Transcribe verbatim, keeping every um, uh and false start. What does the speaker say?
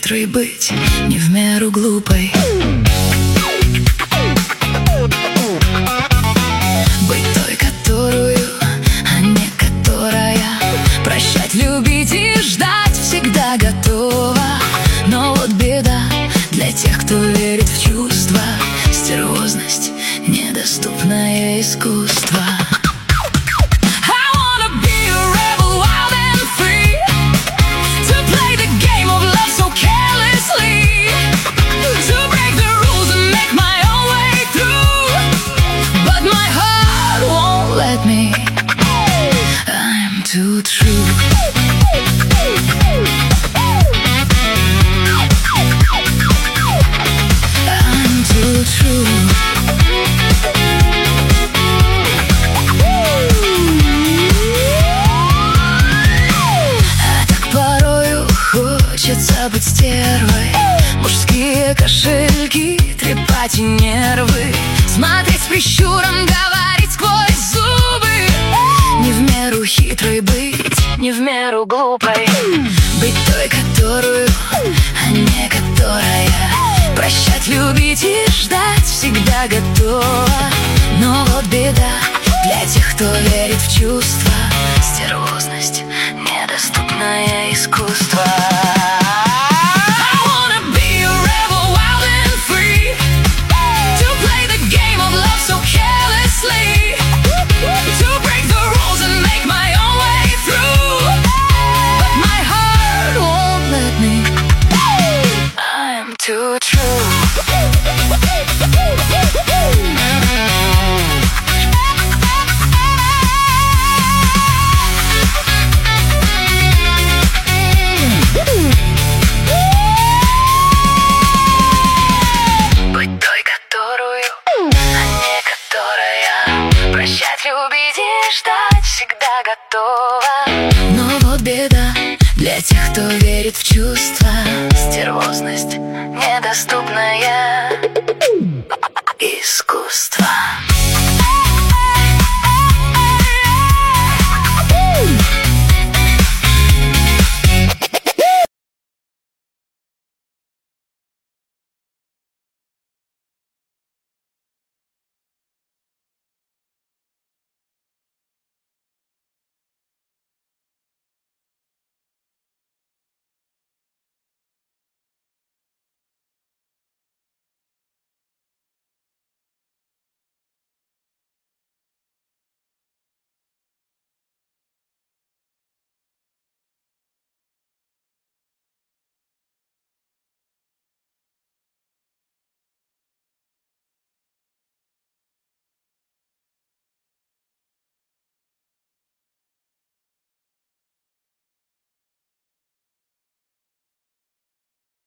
хитрой быть, не в меру глупой. Быть той, которую, а не которая. Прощать, любить и ждать всегда готова. Но вот беда для тех, кто верит в чувства. Стервозность — недоступное искусство. I'm too true. I'm too true. А так порою хочется быть стервой. Мужские кошельки трепать и нервы. Смотреть с прищуром, говорить сквозь зубы. Не в меру хитрой быть, не в меру глупой. Быть той, которую, а не которая. Прощать, любить и ждать всегда готова. Но вот беда для тех, кто верит в чувства. Стервозность — недоступное искусство. Too true. Быть той, которую, а не которая. Прощать, любить и ждать всегда готова. Но вот беда для тех, кто верит в чувства. Стервозность — недоступное искусство.